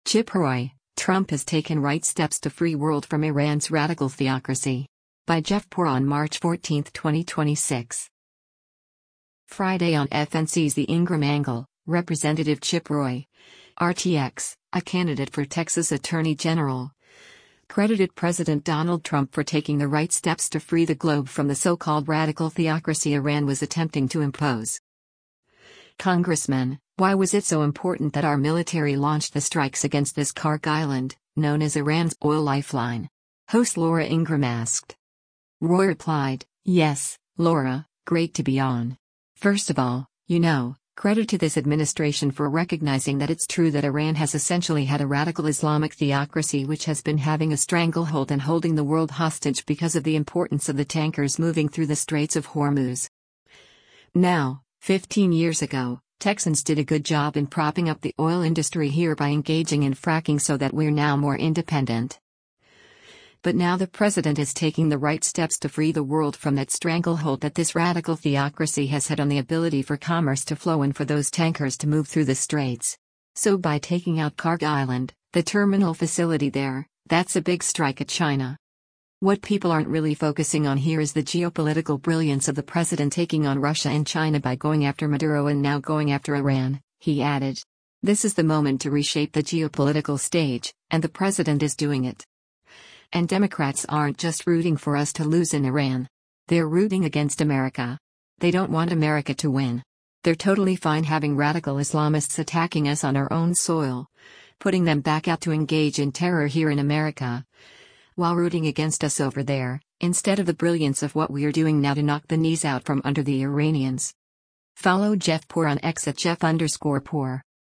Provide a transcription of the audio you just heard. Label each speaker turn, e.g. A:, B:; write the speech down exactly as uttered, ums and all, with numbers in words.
A: Chip Roy, Trump has taken right steps to free world from Iran's radical theocracy. By Jeff Poor on March fourteenth, twenty twenty-six. Friday on F N C's The Ingraham Angle, Representative Chip Roy, R T X, a candidate for Texas Attorney General, credited President Donald Trump for taking the right steps to free the globe from the so-called radical theocracy Iran was attempting to impose. Congressman, why was it so important that our military launched the strikes against this Karg Island, known as Iran's oil lifeline? Host Laura Ingraham asked. Roy replied, "Yes, Laura, great to be on. First of all, you know, credit to this administration for recognizing that it's true that Iran has essentially had a radical Islamic theocracy which has been having a stranglehold and holding the world hostage because of the importance of the tankers moving through the Straits of Hormuz. Now, fifteen years ago, Texans did a good job in propping up the oil industry here by engaging in fracking so that we're now more independent. But now the president is taking the right steps to free the world from that stranglehold that this radical theocracy has had on the ability for commerce to flow and for those tankers to move through the straits. So by taking out Karg Island, the terminal facility there, that's a big strike at China. What people aren't really focusing on here is the geopolitical brilliance of the president taking on Russia and China by going after Maduro and now going after Iran," he added. "This is the moment to reshape the geopolitical stage, and the president is doing it. And Democrats aren't just rooting for us to lose in Iran. They're rooting against America. They don't want America to win. They're totally fine having radical Islamists attacking us on our own soil, putting them back out to engage in terror here in America, while rooting against us over there, instead of the brilliance of what we're doing now to knock the knees out from under the Iranians." Follow Jeff Poor on X at Jeff underscore Poor.